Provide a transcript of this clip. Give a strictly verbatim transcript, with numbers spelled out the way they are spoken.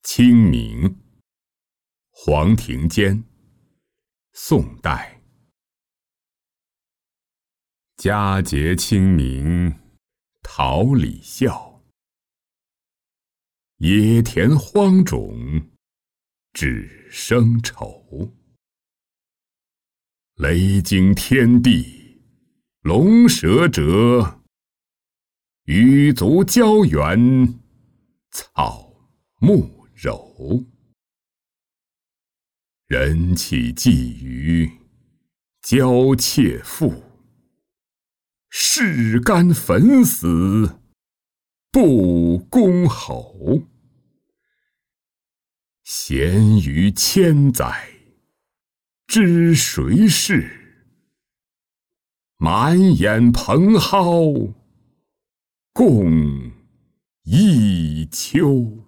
清明，黄庭坚，宋代。佳节清明，桃李笑。野田荒冢，只生愁。雷惊天地，龙蛇蛰。羽足胶原，草木柔。人弃寄于娇妾妇，士甘粉死不公侯。咸鱼千载，知谁是？满眼蓬蒿，共一秋。